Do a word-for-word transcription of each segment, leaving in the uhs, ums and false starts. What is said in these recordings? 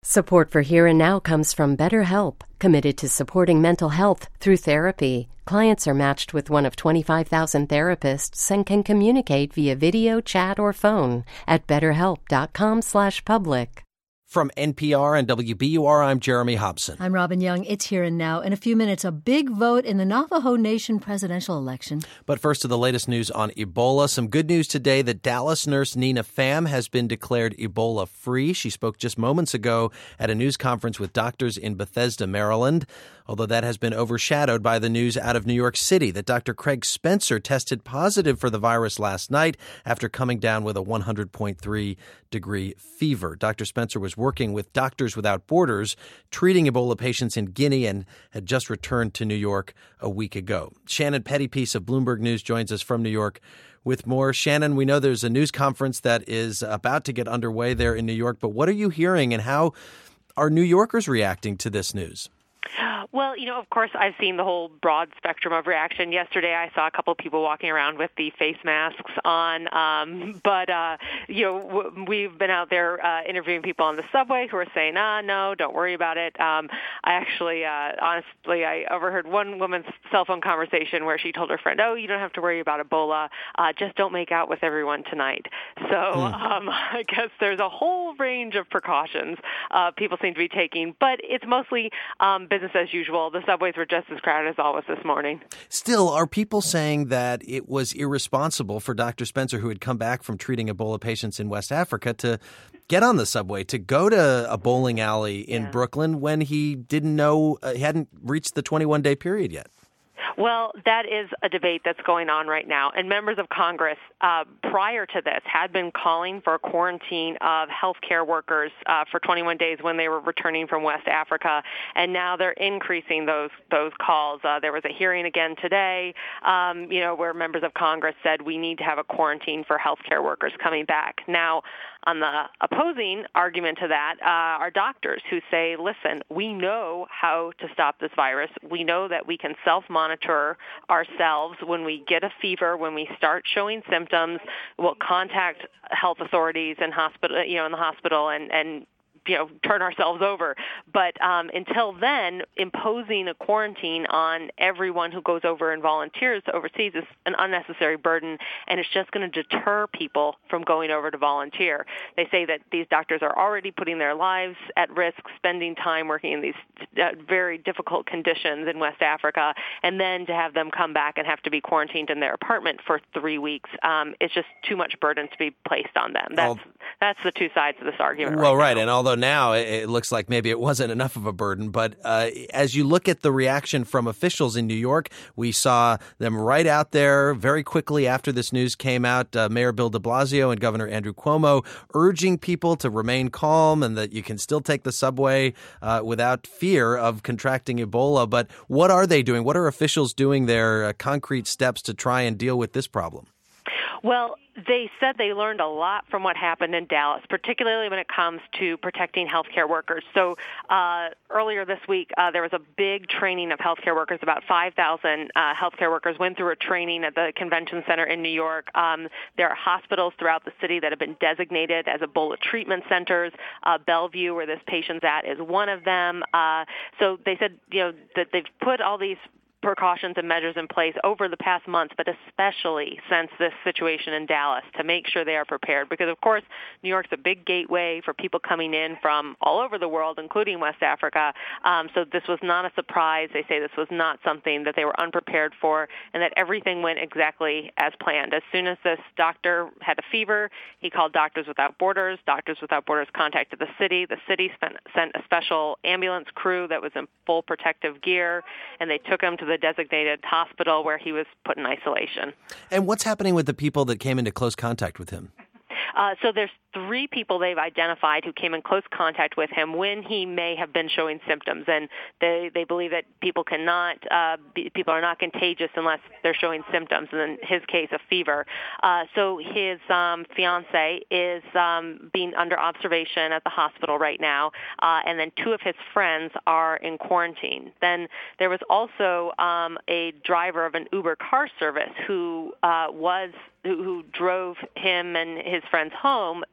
Support for Here and Now comes from BetterHelp, committed to supporting mental health through therapy. Clients are matched with one of twenty-five thousand therapists and can communicate via video, chat, or phone at betterhelp.com slash public. From N P R and W B U R, I'm Jeremy Hobson. I'm Robin Young. It's Here and Now. In a few minutes, a big vote in the Navajo Nation presidential election. But first to the latest news on Ebola. Some good news today that Dallas nurse Nina Pham has been declared Ebola-free. She spoke just moments ago at a news conference with doctors in Bethesda, Maryland. Although that has been overshadowed by the news out of New York City that Doctor Craig Spencer tested positive for the virus last night after coming down with a one hundred point three degree fever. Doctor Spencer was working with Doctors Without Borders, treating Ebola patients in Guinea, and had just returned to New York a week ago. Shannon Pettypiece of Bloomberg News joins us from New York with more. Shannon, we know there's a news conference that is about to get underway there in New York, but what are you hearing and how are New Yorkers reacting to this news? Well, you know, of course, I've seen the whole broad spectrum of reaction. Yesterday, I saw a couple of people walking around with the face masks on. Um, but, uh, you know, w- we've been out there uh, interviewing people on the subway who are saying, ah, no, don't worry about it. Um, I actually, uh, honestly, I overheard one woman's cell phone conversation where she told her friend, oh, you don't have to worry about Ebola. Uh, just don't make out with everyone tonight. So mm. um, I guess there's a whole range of precautions uh, people seem to be taking. But it's mostly um, business as usual. The subways were just as crowded as always this morning. Still, are people saying that it was irresponsible for Doctor Spencer, who had come back from treating Ebola patients in West Africa, to get on the subway, to go to a bowling alley in yeah. Brooklyn when he didn't know, uh, he hadn't reached the twenty-one day period yet? Well, that is a debate that's going on right now. And members of Congress, uh, prior to this, had been calling for a quarantine of healthcare workers uh, for twenty-one days when they were returning from West Africa. And now they're increasing those those calls. Uh, there was a hearing again today, um, you know, where members of Congress said we need to have a quarantine for healthcare workers coming back. Now, on the opposing argument to that uh, are doctors who say, listen, we know how to stop this virus. We know that we can self-monitor ourselves when we get a fever, when we start showing symptoms. We'll contact health authorities and hospital, you know, in the hospital and, and you know, turn ourselves over. But um, until then, imposing a quarantine on everyone who goes over and volunteers overseas is an unnecessary burden, and it's just going to deter people from going over to volunteer. They say that these doctors are already putting their lives at risk, spending time working in these uh, very difficult conditions in West Africa, and then to have them come back and have to be quarantined in their apartment for three weeks, um, it's just too much burden to be placed on them. That's, well, that's the two sides of this argument. Well, right, right. Now. And although now it looks like maybe it wasn't enough of a burden, but uh, as you look at the reaction from officials in New York, we saw them right out there very quickly after this news came out, uh, Mayor Bill de Blasio and Governor Andrew Cuomo urging people to remain calm and that you can still take the subway uh, without fear of contracting Ebola. But what are they doing? What are officials doing there, uh, concrete steps to try and deal with this problem? Well, they said they learned a lot from what happened in Dallas, particularly when it comes to protecting healthcare workers. So uh, earlier this week, uh, there was a big training of healthcare workers. About five thousand uh, healthcare workers went through a training at the convention center in New York. Um, there are hospitals throughout the city that have been designated as Ebola treatment centers. Uh, Bellevue, where this patient's at, is one of them. Uh, so they said, you know, that they've put all these precautions and measures in place over the past months, but especially since this situation in Dallas, to make sure they are prepared. Because, of course, New York's a big gateway for people coming in from all over the world, including West Africa. Um, so this was not a surprise. They say this was not something that they were unprepared for, and that everything went exactly as planned. As soon as this doctor had a fever, he called Doctors Without Borders. Doctors Without Borders contacted the city. The city spent, sent a special ambulance crew that was in full protective gear, and they took him to the designated hospital where he was put in isolation. And what's happening with the people that came into close contact with him? Uh, so there's three people they've identified who came in close contact with him when he may have been showing symptoms, and they, they believe that people cannot, uh, be, people are not contagious unless they're showing symptoms, and in his case, a fever. Uh, so his um, fiance is um, being under observation at the hospital right now, uh, and then two of his friends are in quarantine. Then there was also um, a driver of an Uber car service who uh, was who, who drove him and his friends home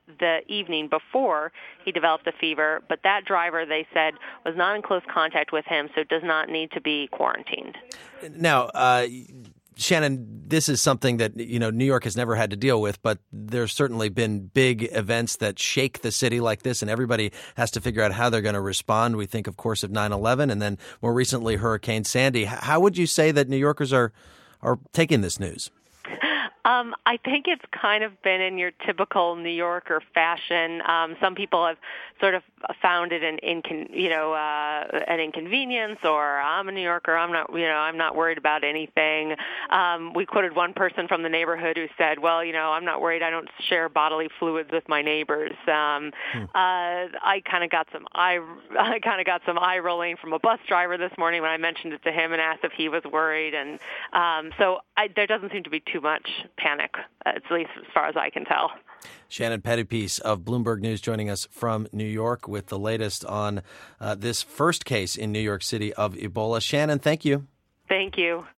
the evening before he developed the fever, but that driver, they said, was not in close contact with him, so does not need to be quarantined. Now, uh, Shannon, this is something that, you know, New York has never had to deal with, but there's certainly been big events that shake the city like this, and everybody has to figure out how they're going to respond. We think, of course, of nine eleven, and then more recently Hurricane Sandy. How would you say that New Yorkers are are taking this news? Um, I think it's kind of been in your typical New Yorker fashion. Um, some people have sort of found it an incon- you know uh, an inconvenience, or I'm a New Yorker, I'm not you know I'm not worried about anything. Um, we quoted one person from the neighborhood who said, "Well, you know, I'm not worried. I don't share bodily fluids with my neighbors." Um, hmm. uh, I kind of got some eye I kind of got some eye rolling from a bus driver this morning when I mentioned it to him and asked if he was worried, and um, so I, there doesn't seem to be too much panic, at least as far as I can tell. Shannon Pettypiece of Bloomberg News joining us from New York with the latest on uh, this first case in New York City of Ebola. Shannon, thank you. Thank you.